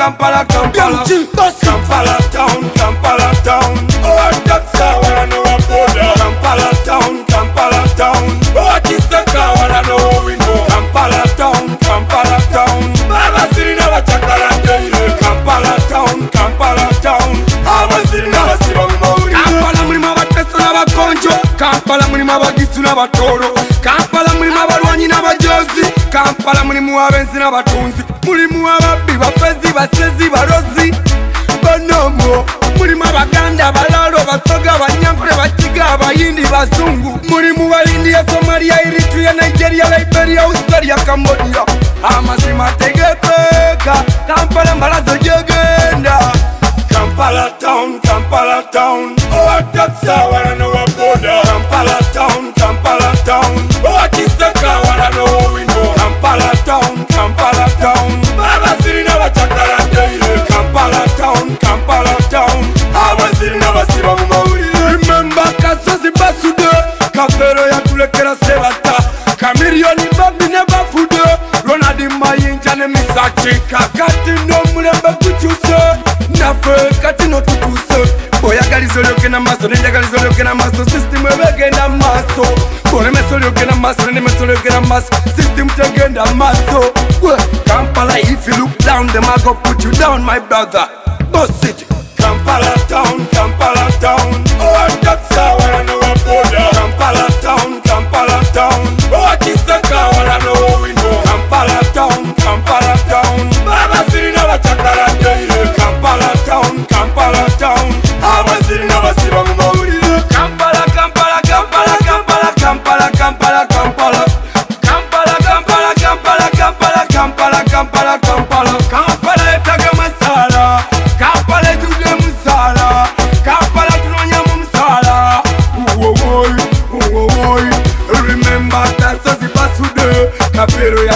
Kampala, Kampala, Kampala town, Kampala town. Oh, that's how I know a border. Kampala town, Kampala town. Oh, Kisaka, I know we know. Kampala town, Kampala town. Baba Sirina Chakala, Kampala town, Kampala town. Baba Sirina Sibamu. Kampala Murima Bateso Nabakonjo. Kampala Murima Bagisu Nabatoro. Kampala Murima Barwanyi Nabajozi. Kampala Murimu Abenzi Nabatunzi. Murimu Ababi Bafezi Basezi Barozi. Bonomo Murimu Abaganda Balalo Basoga Banyankure Bakiga Abayindi Bazungu. Murimu wa India, Somalia, Eritrea, Nigeria, Liberia, Australia, Cambodia. Amazima Tegepeka Kampala Mbalazo Jogenda. Kampala town, Kampala town. Oh, that's how I know a border. Kampala town, Kampala town. Oh, Kisaka, I know we know. Kampala town, Kampala town. Baba Sirina Chakala, Kampala town, Kampala town. Baba Sirina Sibamu. Remember Kasosi Basude. Kafero ya tulekera sebata. Kamilioni babi never fude. Ronaldi Mayinja ne Misachi. Kakati no mulembe kuchuse. Nafe kati no tutuse. Boya galizolyoke na maso. Nenja galizolyoke na maso. System webegenda maso. Bone mesolyoke na maso. Nene mesolyoke na maso. System tegenda maso. Kampala, if you look down, them I go put you down, my brother. Boss City. Kampala town, Kampala town. Oh, that's how I know a border. Kampala town, Kampala town. Oh, Kisaka, I know we know. Kampala town, Kampala town. Baba Sirina Chakala, Kampala town, Kampala town. Baba Sirina Sibamu. Kampala, Kampala, Kampala, Kampala, Kampala, Kampala, Kampala. Kampala, Kampala, Kampala, Kampala, Kampala, Kampala, Kampala. Kampala etaga masala. Kampala jude musala. Kampala tunonya musala. Remember that Sosi Basude. Kapero ya